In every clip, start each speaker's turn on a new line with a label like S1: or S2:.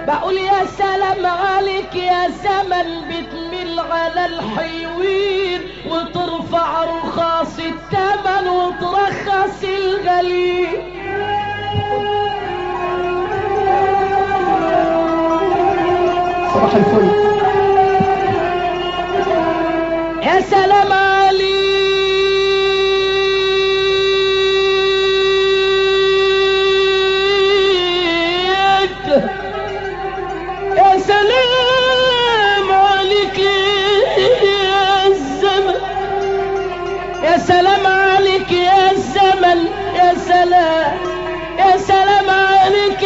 S1: بقول يا سلام عليك يا زمن بتميل على الحيوين وترفع رخاص الثمن وترخص الغليل.
S2: صباح الفل.
S1: يا سلام عليك يا سلام عليك يا الزمن يا سلام عليك يا الزمن يا سلام يا سلام عليك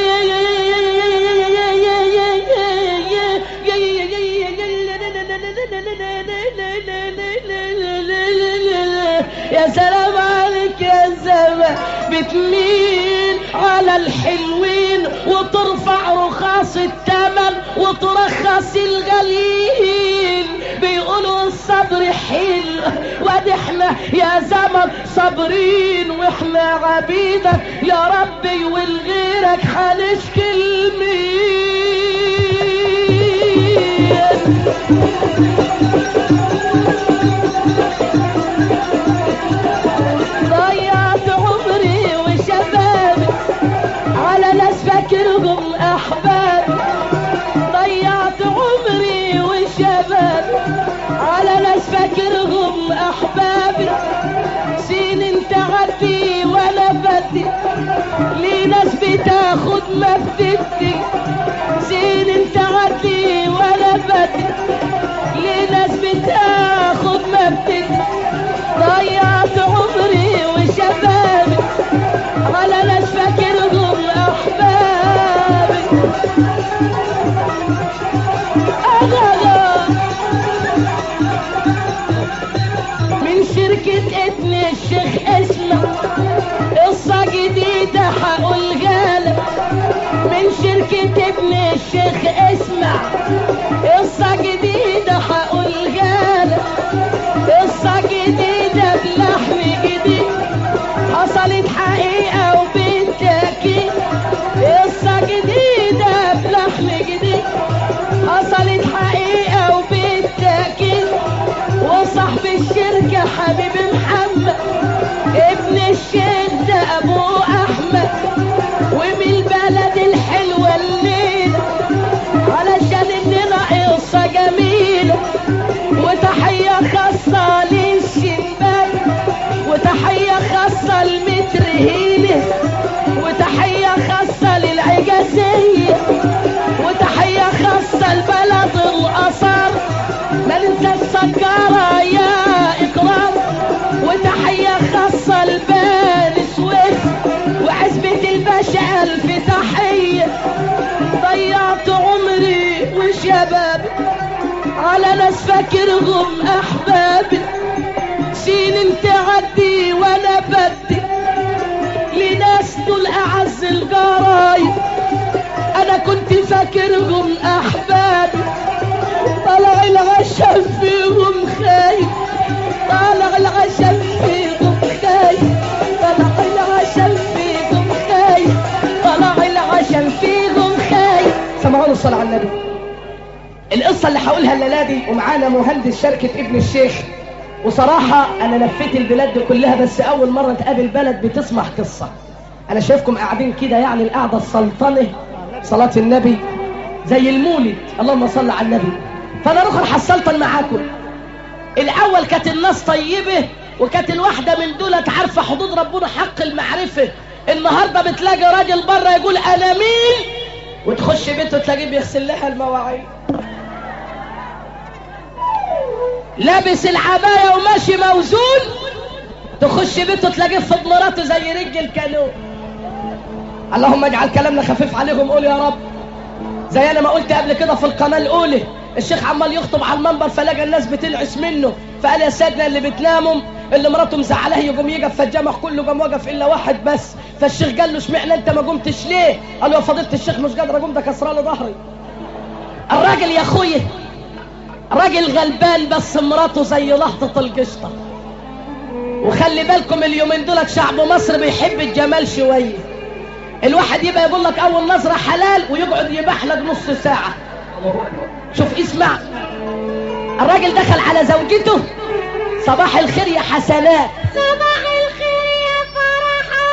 S1: يا سلام عليك يا الزمن بتميل على الحلوين وترفع رخاص الثمن وترخص الغليل. بيقولوا الصبر حلو وادي احنا يا زمن صابرين واحنا عبيدك يا ربي ولغيرك هنشكي لمين. ضيعت عمري وشبابي على ناس فاكرهم احبابي. ضيعت عمري وشبابي على ناس فاكرهم احبابي. سنين تعدي وانا بدي لي ناس بتاخد ما بتدي. سنين تعدي وانا بدي لي ناس بتاخد ما بتدي. ضيعت عمري وشبابي على ناس فاكرهم احبابي. من شركة ابن الشيخ اسمع قصة جديدة هقولها لك. من شركة ابن الشيخ اسمع قصة جديدة هقولها لك. قصة جديدة بلحم جديد حصلت حقيقة وبالتأكيد. قصة جديدة بلحم جديد حصلت حقيقة وبالتأكيد. وصاحب الشركة حبيبي محمد ابن الشيخ ده ابو احمد ومن البلد الحلوة الليلة علشان اننا قصة جميلة. وتحية خاصة للشباب وتحية خاصة لمتر هيلة وتحية خاصة للعجازية وتحية خاصة لبلد الأصال. ما ننسى السكارة يا إكرام. وتحية خاصة لبني سويف وعزبة الباشا ألف تحية. ضيعت عمري وشبابي على ناس فاكرهم أحبابي. سنين تعدي وأنا بدي لناس دول أعز الجرايد. أنا كنت فاكرهم أحبابي طلع العشم فيهم خايف. طلع العشم فيهم خايف. طلع العشم فيهم خايف. طلع العشم فيهم خايف.
S2: سمعوا الصلاة على النبي. القصة اللي هقولها الليلة دي ومعانا مهندس شركة ابن الشيخ. وصراحة أنا لفيت البلاد دي كلها بس أول مرة تقابل بلد بتسمع قصة. أنا شايفكم قاعدين كده يعني القعدة السلطنة صلاة النبي زي المولد اللهم صل على النبي. فأنا رخر حسلطن معاكم. الأول كانت الناس طيبة وكانت الواحدة من دولت عارفة حدود ربنا حق المعرفة. النهاردة بتلاقي راجل بره يقول أنا مين وتخش بيته تلاقيه بيغسل لها المواعين لابس العباية وماشي موزون. تخش بيته تلاقيه في مراته زي رج الكانون. اللهم اجعل كلامنا خفيف عليهم قول يا رب. زي انا ما قلت قبل كده في القناة الاولى الشيخ عمال يخطب على المنبر فلقى الناس بتنعس منه فقال يا سيدنا اللي بتناموا اللي مراته مزعلاه يقوم يقف فالجمع كله قام وقف الا واحد بس. فالشيخ قال له اشمعنى انت ما قمتش ليه؟ قال له يا فضيلة الشيخ مش قادر اقوم ده كسران لي ظهري. الراجل يا اخويا راجل غلبان بس مراته زي لحظة القشطة. وخلي بالكم اليومين دولت شعب مصر بيحب الجمال شوية. الواحد يبقى يقول لك اول نظرة حلال ويقعد يباح لك نص ساعة. شوف اسمع، الراجل دخل على زوجته: صباح الخير يا حسنات.
S1: صباح الخير يا فرحة.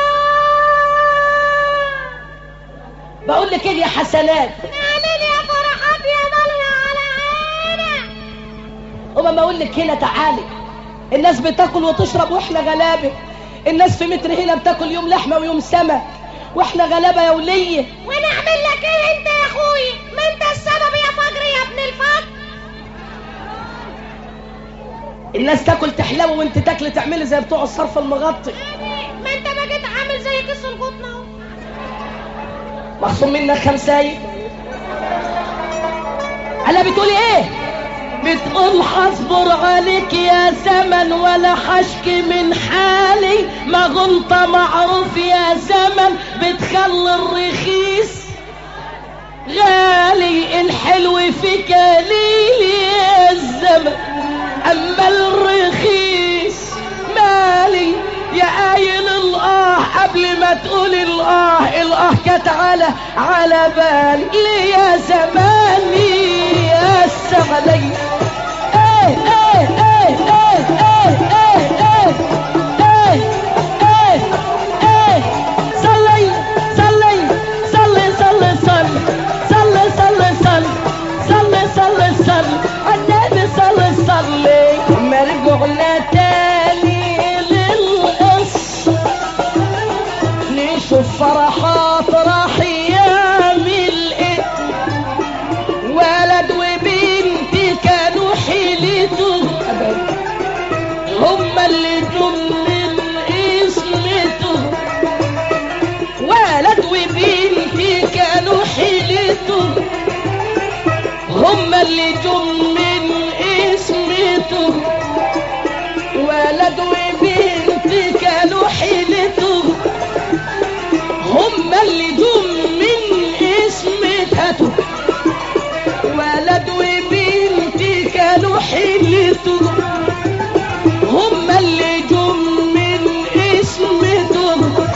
S2: بقول لك ايه يا حسنات؟
S1: نعمل يا فرحات يا ضلع على عينك.
S2: وما بقول لك هنا تعالي، الناس بتاكل وتشرب واحنا غلابه. الناس في متر هنا بتاكل يوم لحمه ويوم سمك واحنا غلابه يا وليه.
S1: ونعمل لك ايه انت يا اخوي؟ ما انت السبب يا فجر يا ابن الفجر.
S2: الناس تاكل تحلو وانت تاكل تعملي زي بتوع الصرف المغطي.
S1: ما انت بقيت عامل زي كيس القطن اهو.
S2: مخصوم منك خمساية. انا بتقولي ايه؟ بتقول حصبر عليك يا زمن ولا حشكي من حالي، ما غلطة معروف يا زمن بتخلي الرخيص غالي، الحلو فيك قليل يا الزمن اما الرخيص مالي. يا قايل الاه قبل ما تقول الاه كانت على بالي ليه يا زماني يا السعلي. ايه ايه ايه ايه ايه ايه ايه ايه ايه صلي صلي صلي صلي صلي صلي صلي صلي صلي صلي النبي صلي صلي. ما رجعنا تاني للقصة نشوف فرحات راح يعمل ايه. ولد وبنتي كانوا حيلته هما اللي جم من اسمته. ولد وبنتي كانوا حيلته هما اللي جم من اسمته. ولد وبنتي كانوا حيلته هما اللي جم من اسمته. ولد وبنتي كانوا حيلته هما اللي جم من اسمته.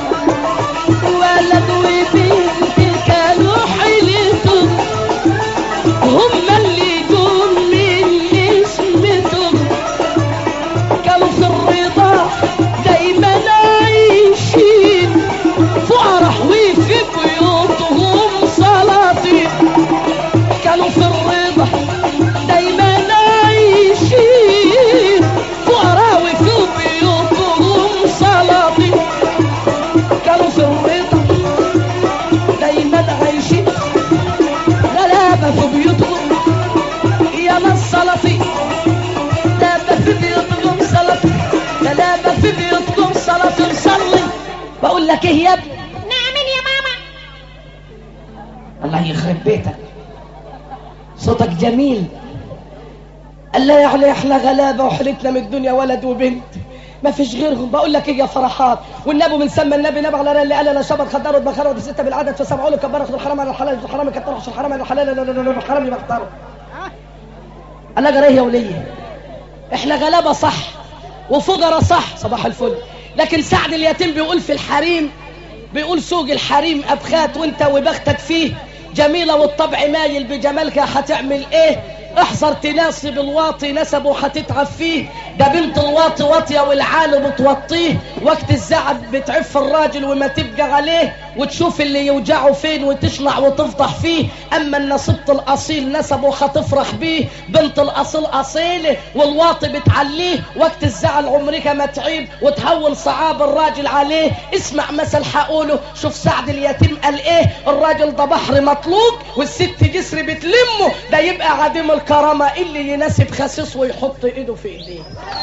S2: ولد وبنتي كانوا حيلته هما اللي جم من اسمته. كانوا في الرضا دايما عايشين فرح وفي بيوتهم سلاطين. كانوا في الرضا دايما عايشين فرح وفي بيوتهم سلاطين. كانوا في الرضا دايما عايشين غلابة في بيوتهم يا ناس سلاطين. غلابة في بيوتهم سلاطين غلابة في بيوتهم سلاطين. صلي. بقول لك ايه يا ابني؟
S1: نعمل يا ماما.
S2: الله يخرب بيتك، صوتك جميل. قال لا يعني احنا غلابه وحلتنا من الدنيا ولد وبنت ما فيش غيرهم. بقول لك ايه يا فرحات؟ والنبي من سمى النبي نبع على اللي قال انا شبر خدار وبخار وبسته بالعدد فسبعوا له كبر اخذ الحرام على الحلال الحرام كتر عشان الحرام على الحلال الحرام يختاروا. قال لك ايه يا وليه؟ احنا غلابه صح وفقراء صح صباح الفل، لكن سعد اليتيم بيقول في الحريم، بيقول سوق الحريم ابخات وانت وبختك فيه جميلة والطبع مايل بجمالك هتعمل ايه؟ احذر تناسب الواطي نسبه هتتعب فيه. ده بنت الواطي واطية والعالي بتوطيه، وقت الزعل بتعف الراجل وما تبقى عليه وتشوف اللي يوجعه فين وتشنع وتفضح فيه. اما النصيبة الاصيل نسبه هتفرح بيه، بنت الاصيل اصيلة والواطي بتعليه، وقت الزعل عمرك ما تعيب وتهون صعاب الراجل عليه. اسمع مثل حقوله، شوف سعد اليتيم قال ايه؟ الراجل ده بحر مطلوق والست جسر بتلمه، ده يبقى عديم الكرامة اللي يناسب خسيس ويحط ايده في ايديه.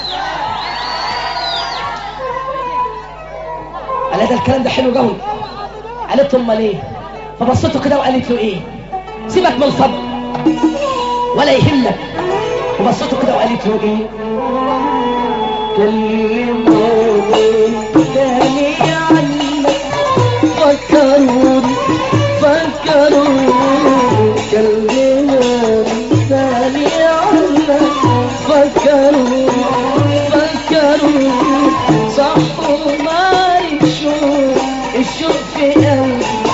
S2: قال ده الكلام ده حلو قوي. قالت له امال ايه؟ فبصته كده وقالت له ايه؟ سيبك من الفضل ولا يهمك. وبصته كده وقالت له ايه؟ كلموني تاني عنك فكروني كلموني تاني عنك فكروني صحوا ما الشوق في قلبي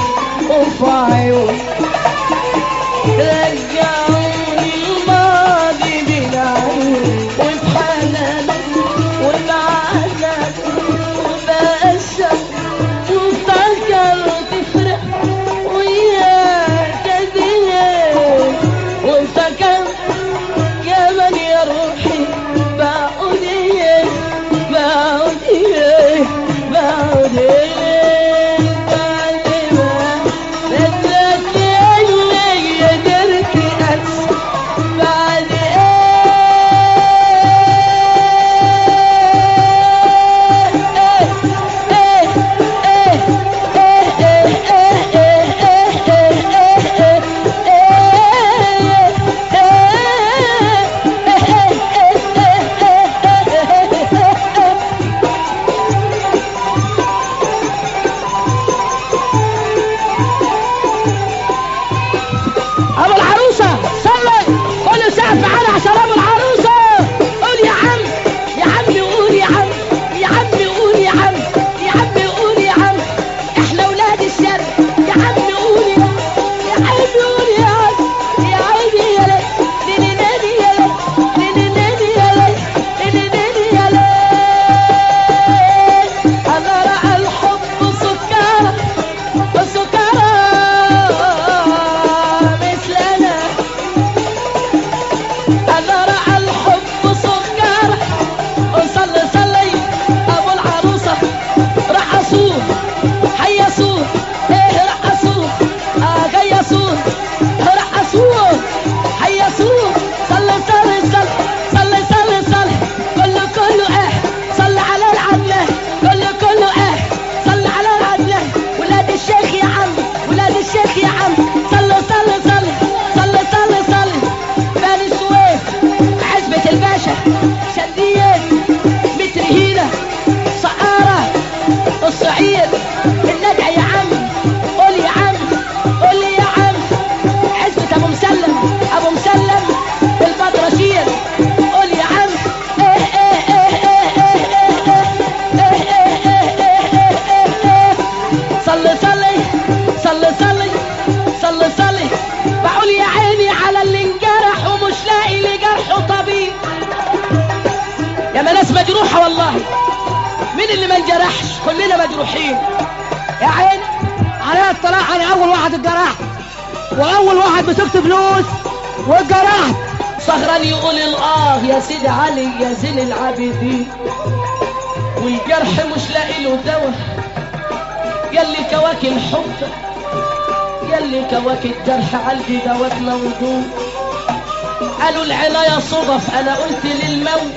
S2: مين اللي ما انجرحش؟ كلنا مجروحين يا عين.
S3: علي الصلاح انا اول واحد اتجرحت واول واحد مسكت فلوس واتجرحت.
S2: سهران يقول الاه يا سيدي علي يا زين العابدين، والجرح مش لاقي له دواء، ياللي كواكي الحب ياللي كواكي الجرح عندي دوات موجود. قالوا العناية صدف، انا قلت للموت،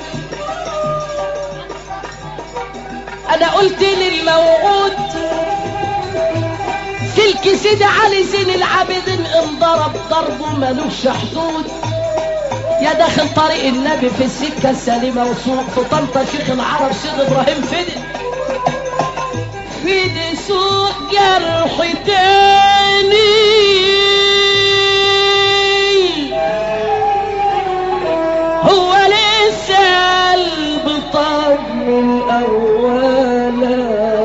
S2: انا قلت للموعود سلك سيدي علي زين العابدين انضرب ضربه ملوش حدود. يا داخل طريق النبي في السكة السليمة وسوق في طنطا شيخ العرب سيد ابراهيم فدي سوق جرح تاني هو لسه قلب طمن اولا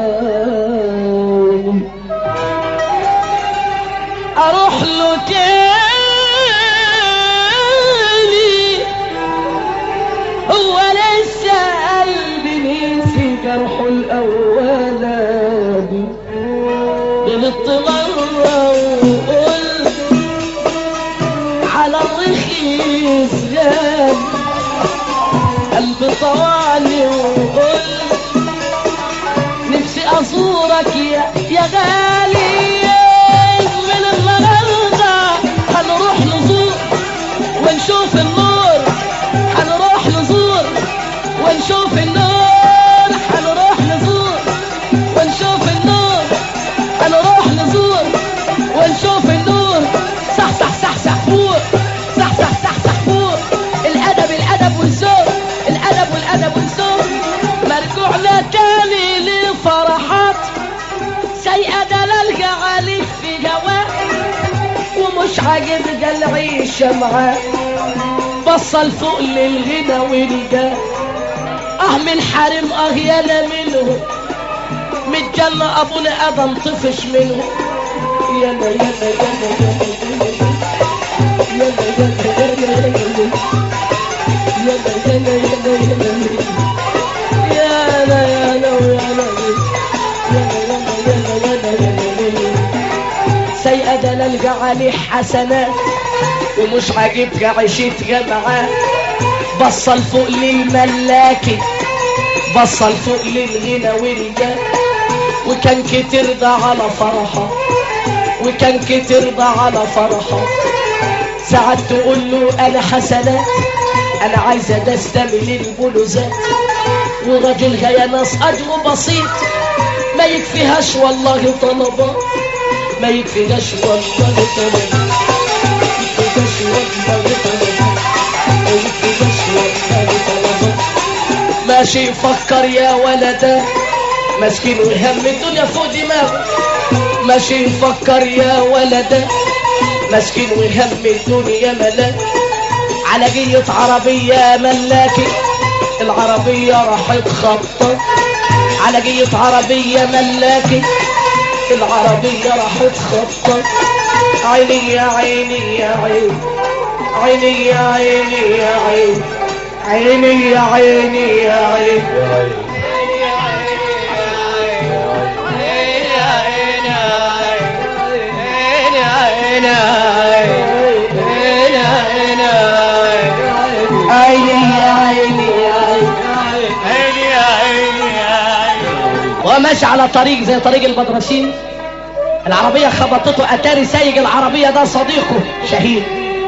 S2: اروح له تاني هو لسه قلبي نسي جرحه الاولاني. غلطت مرة وقلت على الرخيص غالي قلبي طوالي وقلت نفسي ازورك يا غالي. من النهارده هنروح نزور ونشوف النور، هنروح نزور ونشوف النور، هنروح نزور ونشوف النور، هنروح نزور ونشوف النور. صح صح صح صح فوق، صح صح صح صح فوق. الادب والذوق، الادب والذوق. مرجوعنا تاني للفرحات سيئة دلالك عليك في جواه ومش عاجب العيشة معاه. بصل فوق للغنى والجاه من حرم اغيانا منه متجنة ابونا ادم طفش منه. يلا يلا سيئة دلالك عليه حسنات ومش عاجبك عيشتك معاه. بصل فوق للملاكي، بصل فوق للغنى والجاه وكان كتير ده على فرحة، وكان كتير ده على فرحة. ساعات تقول له انا حسنات انا عايزة ده استمل البلوزات، وراجلها يا ناس اجره بسيط ما يكفيهاش والله طلبات، ما يكفيهاش والله طلبات، ماشي يفكر يا ولده مسكين وهم الدنيا فوق دماغه. ماشي يفكر يا ولده مسكين وهم الدنيا ملاك. على جية عربية ملاكي العربية راحت خبطة، على جية عربية ملاكي العربية راحت خبطة. عيني يا عيني يا عيني، عيني يا عيني يا عيني، عيني يا عيني يا عيني. وماشي على طريق زي طريق البدرشين، العربية خبطته. اتاري سايق العربية ده صديقه شهيد،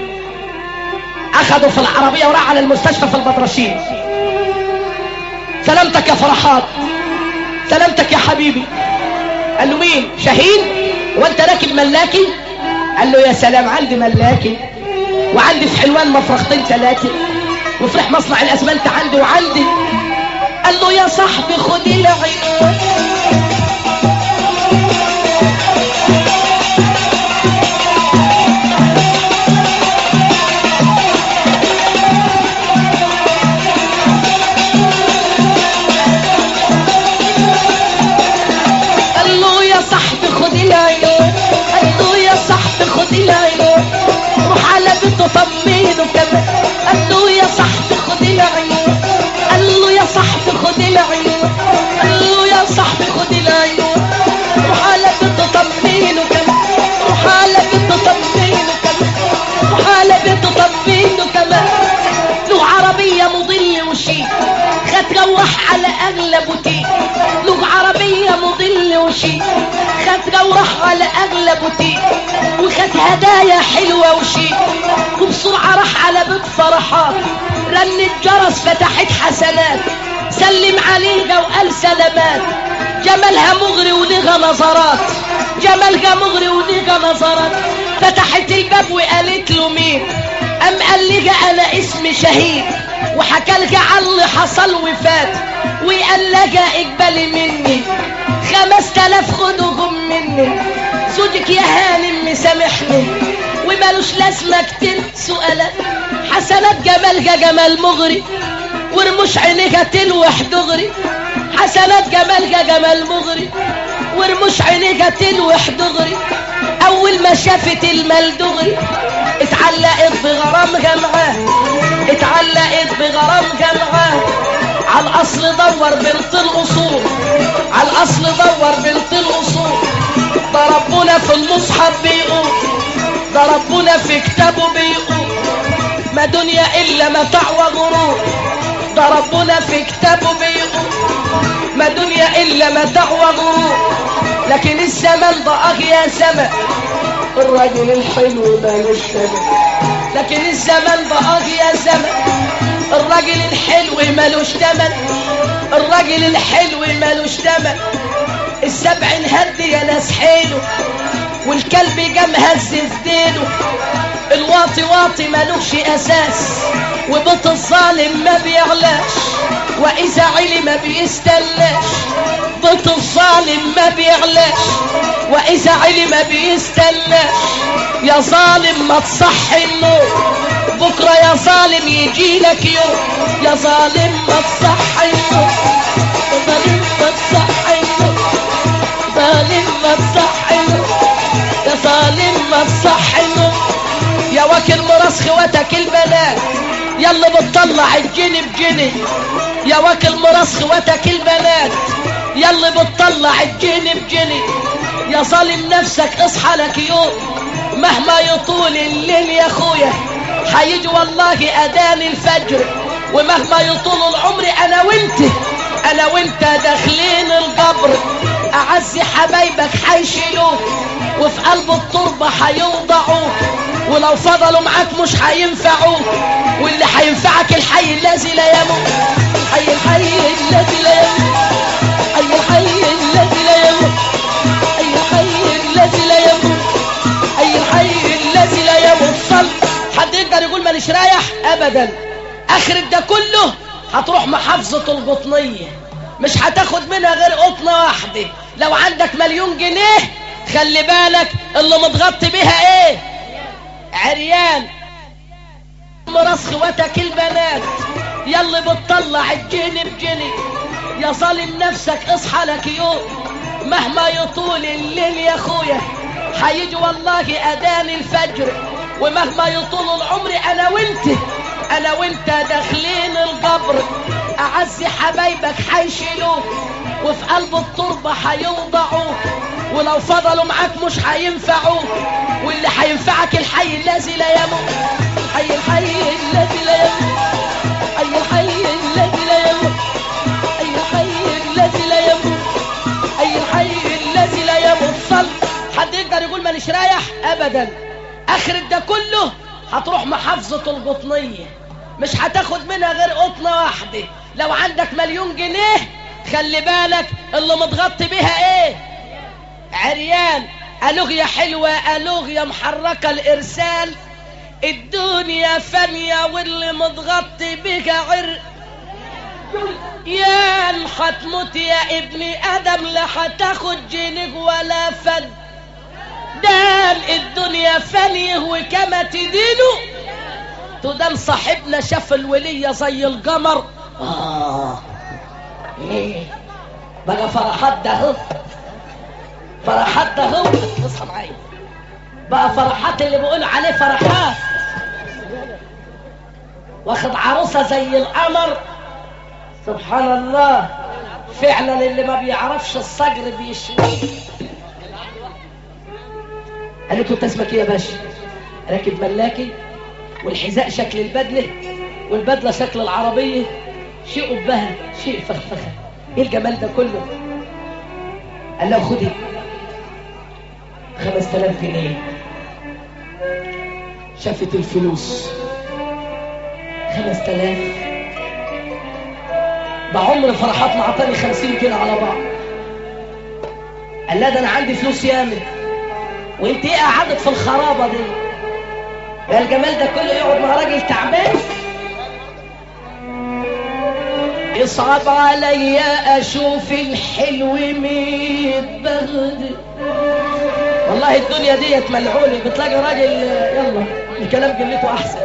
S2: اخده في العربية وراح على المستشفى في البدرشين. سلامتك يا فرحات، سلامتك يا حبيبي. قال له مين؟ شهيد؟ وانت راكب ملاكي؟ قال له يا سلام عندي ملاكي وعندي في حلوان مفرختين ثلاثة وفرح مصنع الاسمنت عندي وعندي. قال له يا صاحبي خد العين روح على بيته طمينه كمان. قال له يا صاحبي خد العيون، قال له يا صاحبي خد العيون، قال له وشيك، خد وراح على اغلى بوتيك وخد هدايا حلوة وشيك، وبسرعة راح على بيت فرحات، رن الجرس فتحت حسنات، سلم عليها وقال سلامات، جمالها مغري وليها نظرات، جمالها مغري وليها نظرات، فتحت الباب وقالت له مين؟ قام قال لها انا اسمي شهيد، وحكى لها على اللي حصل وفات، وقال لها اقبلي مني 5000 خدوهم مني، زوجك يا هانم مسامحني ومالوش لازمه كتير سؤالات، حسنات جمالها جمال مغري ورموش عينيها تلوح دغري، حسنات جمالها جمال مغري ورموش عينيها تلوح دغري، اول ما شافت المال دغري اتعلقت بغرامها معاه، اتعلقت بغرامها معاه، على الاصل دور بنت الاصول، على الاصل دور بنت الاصول، ده ربنا في المصحف بيقول، ده ربنا في كتابه بيقول ما دنيا الا متاع وغرور، ده ربنا في كتابه بيقول ما دنيا الا متاع وغرور، لكن الزمن ضاق يا زمن الراجل الحلو مالوش ثمن، لكن الزمن ضاق يا زمن الراجل الحلو مالوش ثمن، الراجل الحلو مالوش ثمن، السبع انهد يا ناس حيله والكلب جام هز في ديله، الواطي واطي مالوش اساس وبيت الظالم ما بيعلاش، واذا علي ما بيستناش، بيت الظالم ما بيعلاش واذا علي ما بيستناش، يا ظالم ما تصحي النور بكره يا ظالم يجي لك يوم، يا ظالم ما تصحي النور، يا ظالم ما تصحي النور، ظالم ما تصحي النور، يا ظالم ما تصحي النور، يا واكل مراس خواتك البنات يلا بتطلع الجني بجني، يا واكل مراس خواتك البنات يلا بتطلع الجني بجني، يا ظالم نفسك اصحى لك يوم مهما يطول الليل يا اخويا حيجي والله اذان الفجر، ومهما يطول العمر انا وانت داخلين القبر، اعز حبايبك حيشيلوك وفي قلب التربه حيوضعوك، ولو فضلوا معاك مش حينفعوك، واللي حينفعك الحي الذي لا يموت، حي الحي الذي لا يموت، حي الحي الذي لا يموت، حي الحي الذي لا يموت، حي الحي الذي لا يموت. صل حد يقدر يقول مانيش رايح ابدا، اخر ده كله هتروح محافظة القطنية مش هتاخد منها غير قطنة واحدة، لو عندك 1,000,000 جنيه خلي بالك اللي متغطي بيها ايه؟ عريان. مراس خواتك البنات يلا بتطلع الجني بجني، يا ظالم نفسك اصحى لك يوم مهما يطول الليل يا اخويا حيجي والله اذان الفجر، ومهما يطول العمر انا وانت داخلين القبر، اعز حبايبك حيشيلوك وفي قلب التربه حيوضعوك، ولو فضلوا معاك مش حينفعوك، واللي حينفعك الحي الذي لا يموت، حي الحي الذي لا يموت، حي الحي الذي لا يموت، حي الحي الذي لا يموت، حي الحي الذي لا يموت. صل حد يقدر يقول مانيش رايح ابدا، اخر ده كله هتروح محافظة القطنية مش هتاخد منها غير قطنة واحدة، لو عندك 1,000,000 جنيه خلي بالك اللي متغطي بيها ايه؟ عريان. الوغ يا حلوة الوغ يا محركة الارسال، الدنيا فانية واللي متغطي بيها عرق، يا هتموت يا ابني ادم لا هتاخد جنيه ولا فد، دام الدنيا فانيه وكما تدينه تدام. صاحبنا شاف الولية زي القمر بقى فرحات ده هو، فرحات ده هو، اصحى معايا بقى فرحات اللي بيقولوا عليه فرحات، واخد عروسة زي القمر. سبحان الله فعلا اللي ما بيعرفش الصقر بيشويه. قالت له انت اسمك ايه يا باشا؟ راكب ملاكي والحذاء شكل البدله والبدله شكل العربيه، شيء قبها شيء فخفخه، ايه الجمال ده كله؟ قال له خدي 5000 جنيه. شافت الفلوس 5000. بعمر فرحات ما عطاني 50 كده على بعض. قال لا ده انا عندي فلوس ياما، وانت ايه قعدت في الخرابه دي؟ ده الجمال ده كله يقعد مع راجل تعبان؟ يصعب عليا اشوف الحلو متبغدل. والله الدنيا ديت ملعونه، بتلاقي راجل يلا الكلام قلته احسن.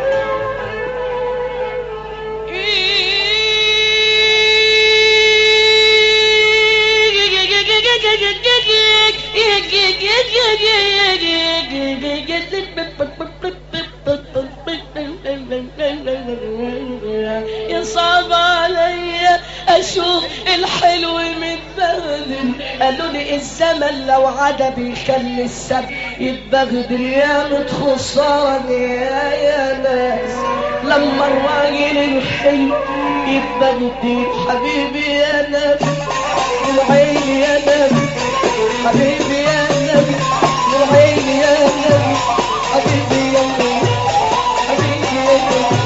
S2: يصعب عليا اشوف الحلو متبغدل. قالوا لي الزمن لو عدا بيخلي السب يتبغدل. يا متخسرني يا ناس لما الراجل الحلو يتبغدل. حبيبي يا نبي وعيني يا نبي، حبيبي يا نبي وعيني يا نبي، حبيبي يا نبي، حبيبي يا نبي.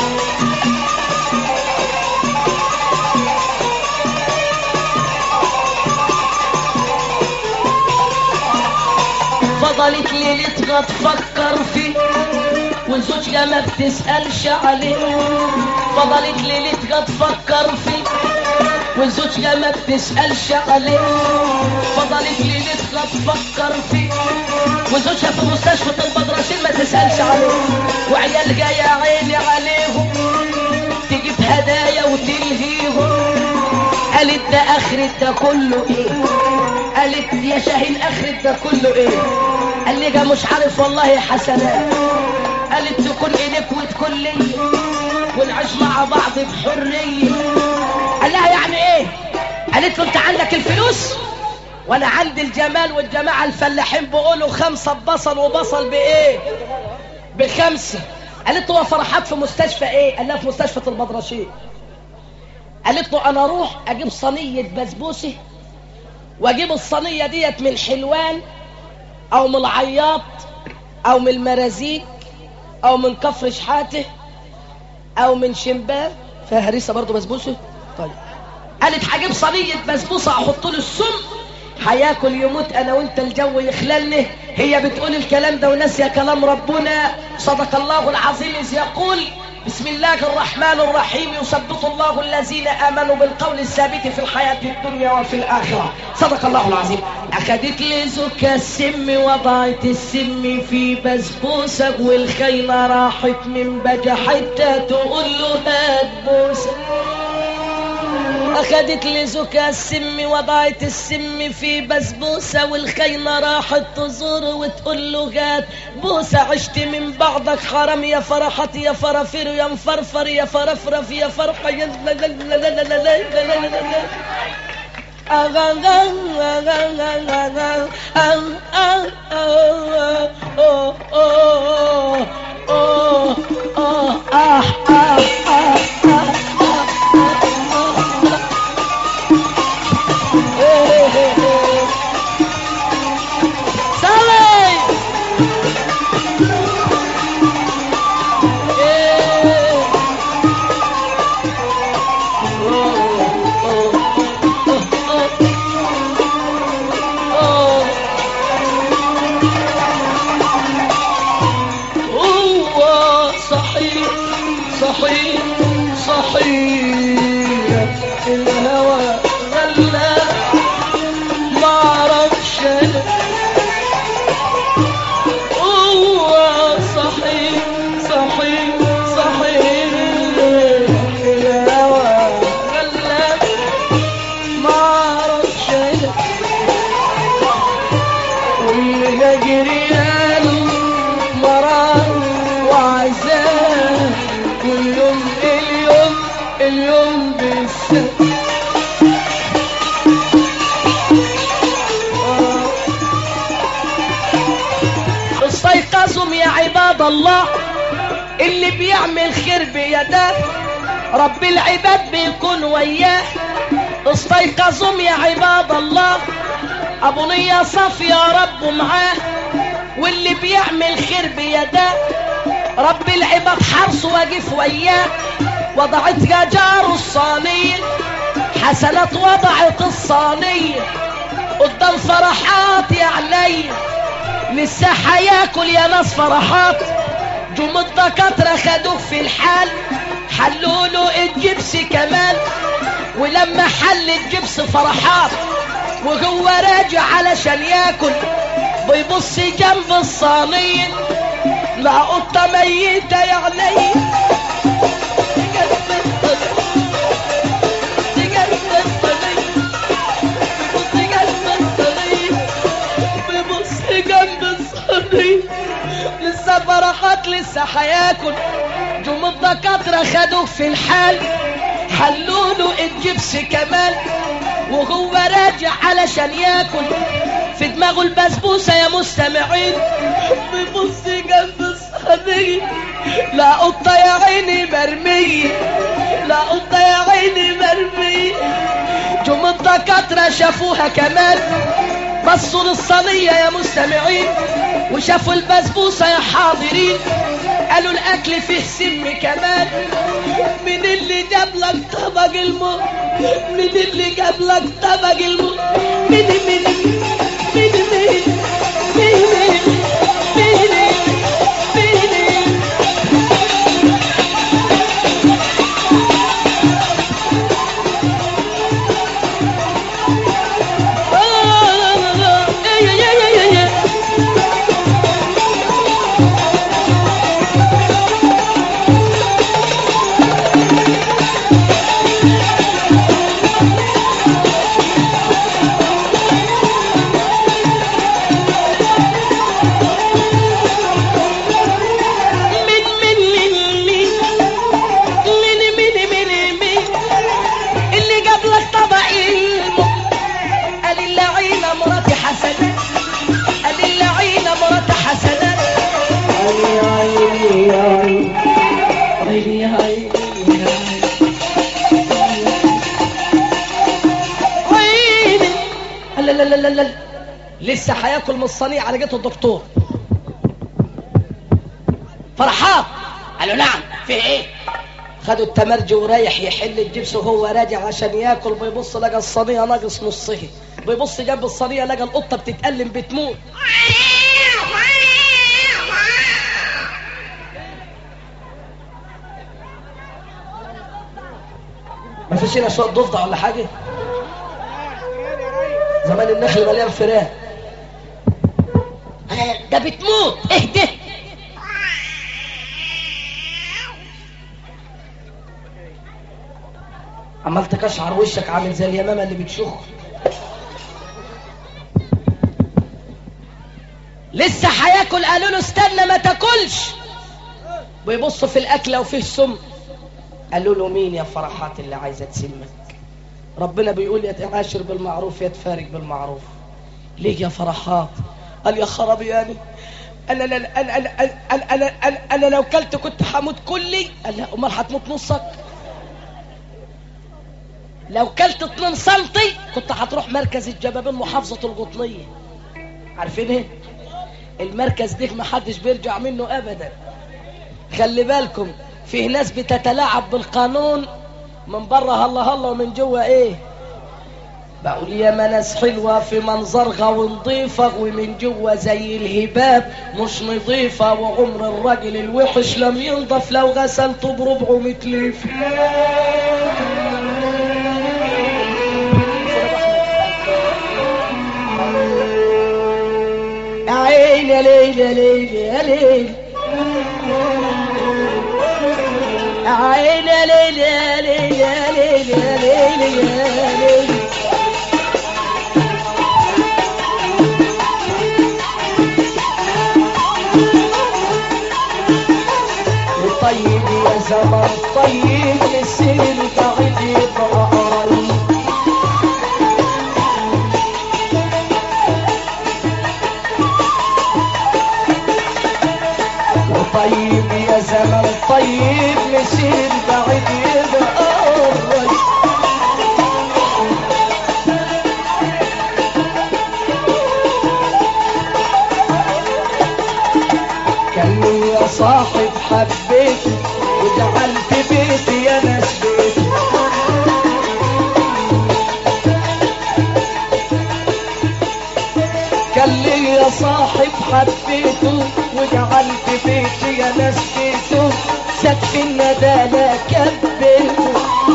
S2: فضلت ليلتها تفكر فيه وزوجها ما بتسألش عليه. فضلت ليلتها تفكر فيه وزوجها ما بتسألش عليه. فضلت ليلتها تفكر فيه وزوجها في مستشفى البدرشين ما تسألش عليه. وعيال جاية عيني عليهم تجيب هدايا وتلهيهم. قالت ده آخرة ده كله ايه؟ قالت يا شاهين آخرة ده كله ايه؟ قال لي مش عارف والله يا حسنات. قالت تكون ايديك وتكون لي ونعيش مع بعض بحرية. قال لها يعني ايه؟ قالت له انت عندك الفلوس وانا عندي الجمال، والجماعة الفلاحين بيقولوا 5 ببصل وبصل بايه؟ ب5. قالت له فرحات في مستشفى ايه؟ قال لها في مستشفى البدرشين. قالت له انا اروح اجيب صينية بسبوسة واجيب الصينية ديت من حلوان او من العياط او من المرازيق او من كفر شحاته او من شمباب فيها هريسه برضه بسبوسه. طيب قالت هجيب صينيه بسبوسه احط له السم هياكل يموت انا وانت الجو يخللني. هي بتقول الكلام ده وناسيه كلام ربنا. صدق الله العظيم اذ يقول بسم الله الرحمن الرحيم يثبت الله الذين امنوا بالقول الثابت في الحياه الدنيا وفي الاخره. صدق الله العظيم. اخدت لي زكا السم وضعت السم في بسبوسه والخيمه راحت من بجا حتى تقول له هات بوسه. اخدت لي زكا السم وضعت السم في بسبوسه والخيمه راحت تزور وتقول له هات بوسه. عشت من بعضك حرام يا فرحت يا فرافير يا مفرفر يا فرفرف يا فرحه يا استيقظوا يا عباد الله اللي بيعمل خير بيده رب العباد بيكون وياه. استيقظوا يا عباد الله ابو نية صافية ربه معاه، واللي بيعمل خير بيداه، رب العباد حرص واقف وياه. وضعت جار الصانية، حسنات وضعت الصانية قدام فرحات يا علي. لسه حياكل يا ناس فرحات، جم الدكاترة خدوه في الحال، حلوا له الجبس كمان. ولما حل الجبس فرحات وهو راجع علشان ياكل، بيبص جنب الصينية لقى قطة ميتة يا علي. لسه فرحات لسه حياكل، جم الدكاترة خدوه في الحال، حلوا له الجبس كمان وهو راجع علشان ياكل. في دماغه البسبوسة يا مستمعين، بيبص جنب الصينية لا قطة يا عيني مرمية، لا قطة يا عيني مرمية. جم الدكاترة شافوها كمان، بصوا للصينية يا مستمعين وشافوا البسبوسة يا حاضرين، قالوا الاكل فيه سم كمان. من اللي جاب لك طبق الموت؟ من اللي جاب لك طبق الموت؟ لسه هياكل من الصينيه على جهه الدكتور. فرحان قالوا نعم في ايه؟ خدوا التمرجي ورايح يحل الجبس وهو راجع عشان ياكل، بيبص لقى الصينيه ناقص نصها، بيبص جنب الصينيه لقى القطه بتتألم بتموت. ما فيش هنا شويه ضفدع ولا حاجه؟ زمان النخل مليان فراخ. ده بتموت اهدى. عمال تكشعر وشك عامل زي اليمامه اللي بتشخ. لسه هياكل، قالوا له استنى ما تاكلش. بيبصوا في الاكله وفيه سم. قالوا له مين يا فرحات اللي عايزه تسمك؟ ربنا بيقول يا تعاشر بالمعروف يا تفارق بالمعروف. ليه يا فرحات؟ قال يا خرابياني انا لو كلت كنت هموت كلي. قال لا امال هتموت نصك؟ لو كلت 2 سنتي كنت هتروح مركز الجبابين محافظة القطنية. عارفين ايه المركز ده؟ محدش بيرجع منه ابدا. خلي بالكم فيه ناس بتتلاعب بالقانون، من بره هلا هلا ومن جوه ايه؟ بقول يا ناس حلوة في منظرها ونضيفة ومن جوه زي الهباب مش نضيفة. وعمر الراجل الوحش لم ينضف لو غسلته ب400 ليف. يا عين يا ليل يا ليل يا ليل، يا عين يا ليل يا ليل يا ليل يا ليل يا ليل. طيب يا زمان طيب السن بعيد يبقى قريب. طيب يا زمان طيب مسير بعيد يبقى قريب. صاحب حبيته وجعلت بيتي يا ناس بيتي. كان لي يا صاحب حبيته وجعلت بيتي يا ناس بيته، سقف الندالة كبيته.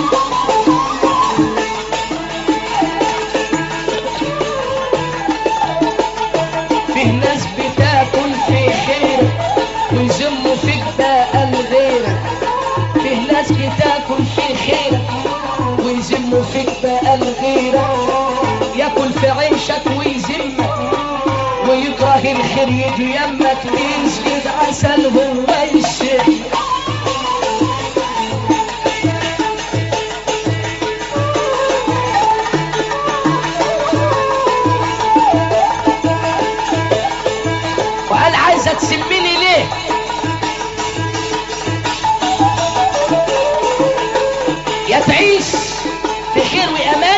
S2: فيه ناس بتاكل في خيرك ويذموا فيك بقى الغيرك. فيه ناس بتاكل في خيرك ويذموا فيك بقى الغيرك. ياكل في عيشك ويذمك ويكره الخير يجي يمك، يسجد عسل هو يشم. وقال عايزة تسميني ليه؟ يا تعيش في خير وأمان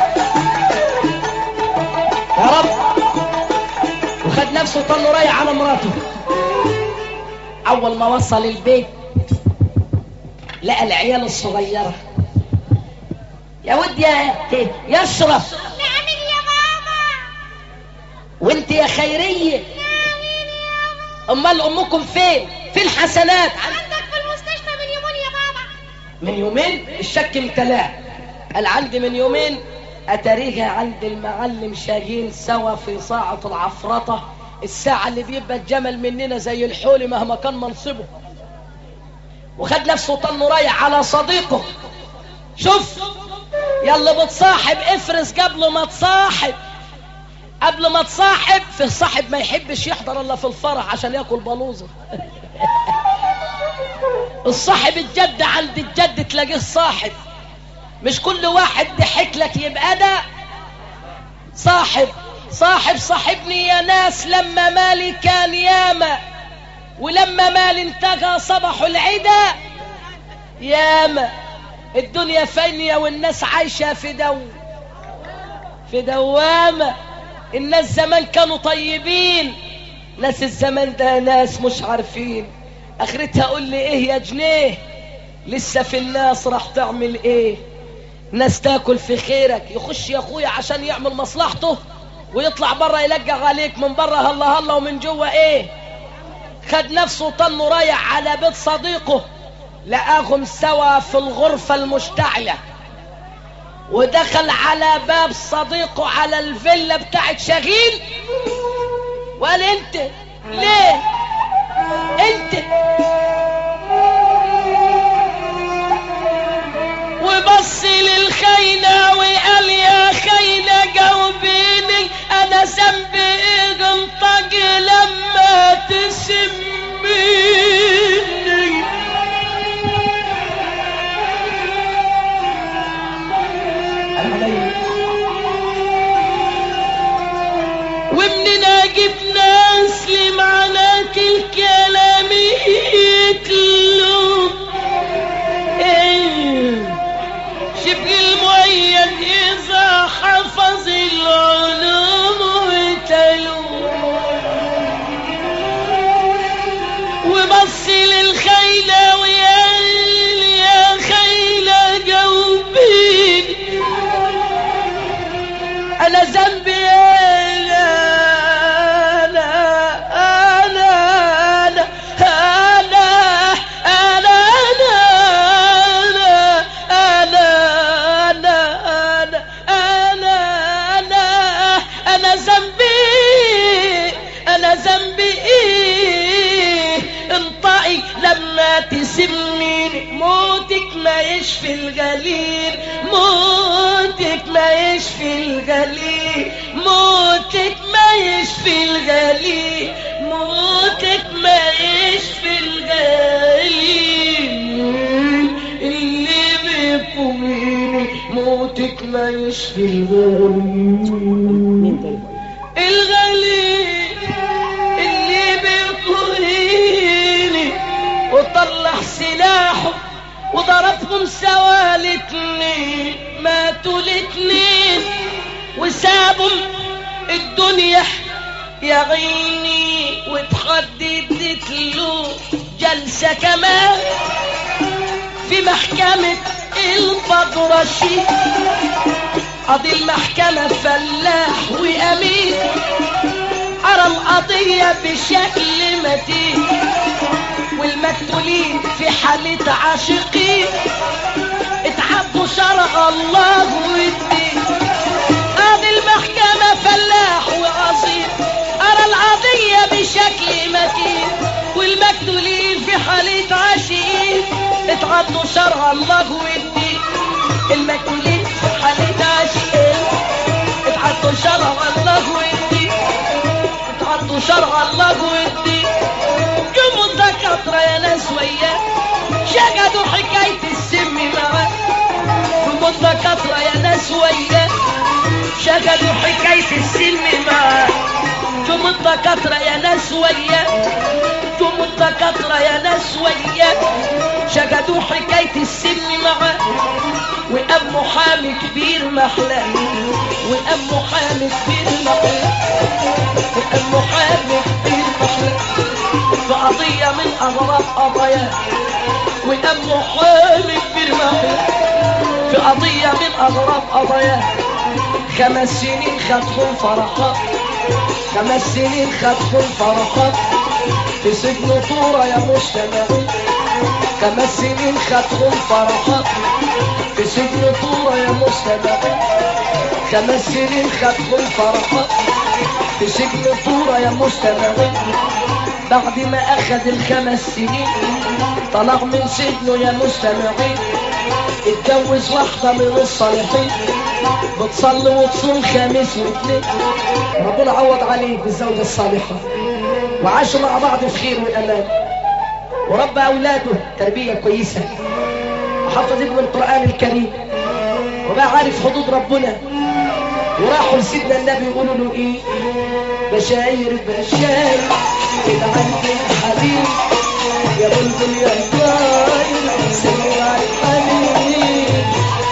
S2: يا رب. وخد نفسه طلوا رايح على مراته. أول ما وصل البيت لقى العيال الصغيرة. يا ود يا أشرف.
S1: نعم يا بابا.
S2: وانت يا خيرية.
S1: نعم يا بابا.
S2: امال امكم فين؟ فين حسنات؟
S1: عندك في المستشفى من يومين يا بابا.
S2: من يومين؟ الشك امتلاه. قال عندي من يومين. اتاريها عند المعلم شاهين سوا في ساعة العفرطة، الساعة اللي بيبقى الجمل مننا زي الحول مهما كان منصبه. وخد نفسه طنه رايح على صديقه. شوف يلا بتصاحب افرس قبل ما تصاحب. قبل ما تصاحب، في صاحب ما يحبش يحضر الا في الفرح عشان ياكل بلوزه. الصاحب الجد عند الجد تلاقيه صاحب. مش كل واحد ضحك لك يبقى ده صاحب. صاحبني يا ناس لما مالي كان ياما، ولما مالي انتهى صبحوا العدا ياما. الدنيا فانية والناس عايشة في دوامة. الناس زمان كانوا طيبين، ناس الزمان ده ناس مش عارفين اخرتها. قول لي ايه يا جنيه لسه في الناس راح تعمل ايه؟ ناس تاكل في خيرك، يخش يا اخويا عشان يعمل مصلحته ويطلع بره يلقى عليك من بره هلا هلا ومن جوه ايه. خد نفسه طنه رايح على بيت صديقه، لقاهم سوا في الغرفة المشتعلة. ودخل على باب صديقه على الفيلا بتاعت شاهين وقال انت ليه انت؟ وبص للخينة وقال يا خينة جاوبيني انا ذنبي ايه انطقي لما تسميني؟ ومنين اجيب ناس لمعناك الكلام يتلو شبه المؤيد اذا حفظ العلوم وتلو. وبص للخيلة ويقال يا خيلة جاوبيني انا ذنبي تسميني. موتك ما يشفي الغليل، موتك ما يشفي الغليل، موتك ما يشفي الغليل، موتك ما يشفي الغليل. اللي بيقوميني موتك ما يشفي الغليل. الغليل اللي بيقوميني وطلع سلاحه وضربهم سوا الاتنين، ماتوا الاتنين وسابهم الدنيا يا عيني. وتحددت له جلسة كمان في محكمة البدرشي. قاضي المحكمة فلاح وأمين، أرى القضية بشكل متين، والمقتولين في حالة عاشقين اتعبوا شرع الله والدين. قاضي المحكمة فلاح وأصيل، أرى القضية بشكل متين، والمقتولين في حالة عاشقين اتعبوا شرع الله والدين. المقتولين في حالة عاشقين اتعبوا شرع الله والدين، اتعبوا شرع الله والدين. قوموا الدكاترة يا ناس وياه شقدوا حكاية السم معاه. قوموا الدكاترة يا ناس وياه شقدوا حكاية السم معاه. قوموا الدكاترة يا ناس وياه، قوموا الدكاترة يا ناس وياه شقدوا حكاية السم معاه. وقام محامي كبير محلى، وقام محامي كبير محلى، وقام محامي كبير محلى في قضية من أغراض قضايا. وقام محامي كبير محلى في قضية من أغراض قضايا. 5 سنين خدهم فرحات، 5 سنين خدهم فرحات في سجن طورة يا مجتمعين. 5 سنين خدهم فرحات في سجن طورة يا مجتمعين. 5 سنين خدهم فرحات في سجن طورة يا مجتمعين. بعد ما أخذ ال5 سنين طلع من سجنه يا مجتمعين. اتجوز واحدة من الصالحين بتصلي وتصوم خميس واثنين. ربنا عوض عليه بالزوجة الصالحة، وعاشوا مع بعض في خير وأمان، وربى أولاده تربية كويسة، وحفظ ابن القرآن الكريم، وبقى عارف حدود ربنا. وراحوا لسيدنا النبي يقولوا له ايه؟ بشاير بشاير كده عندي الحبيب يا بلبل يا طاير سلم على الحبيب.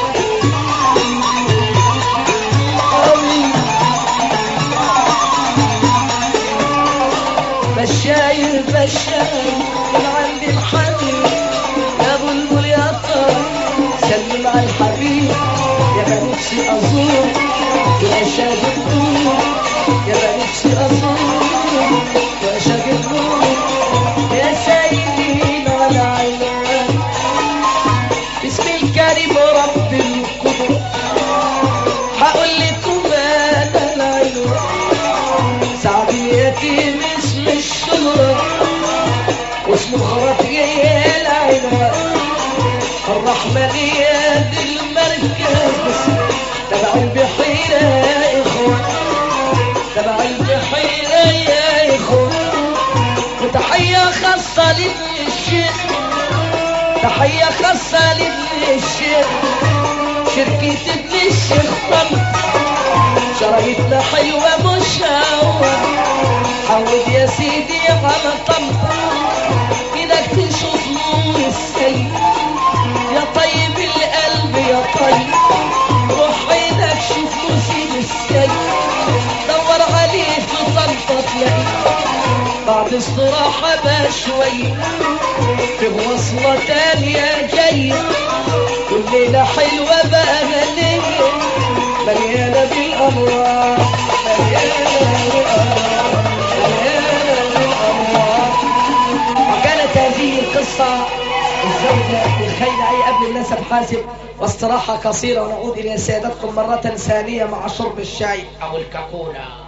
S2: بشاير بشاير كده عندي الحبيب يا بلبل يا طاير سلم على الحبيب. يا ما نفسي ازور يا شاهد النور، يا ما نفسي ازور يا شاهد النور، يا سيدين على عينك باسم الكريم رب القدر. هقول لكم انا العين سعد اليتيم اسم الشهرة، واسمه خرطية العين. الرحمن يا ذي المركز تبع البحيرة يا إخوان، تبع البحيرة يا إخوان. وتحية خاصة لابن الشيخ، تحية خاصة لابن الشيخ، شركة ابن الشيخ طم شرايطنا حلوة مشاوة. عود يا سيدي على طنطا إيدك تشوف نور السيد يا طيب القلب يا طيب. روح عينك شوف نسيم السيد دور عليه في طنطا تلاقيه. بعد استراحة بشوية في وصلة تانية جاية، والليلة حلوة بقى هنية مليانة بالأنوار، مليانة بالأنوار، مليانة بالأنوار. وكانت هذه القصة الزوجة الخيلعية قبل النسب حاسب، واستراحة قصيرة ونعود إلى سيادتكم مرة ثانية مع شرب الشاي أو الكاكولا.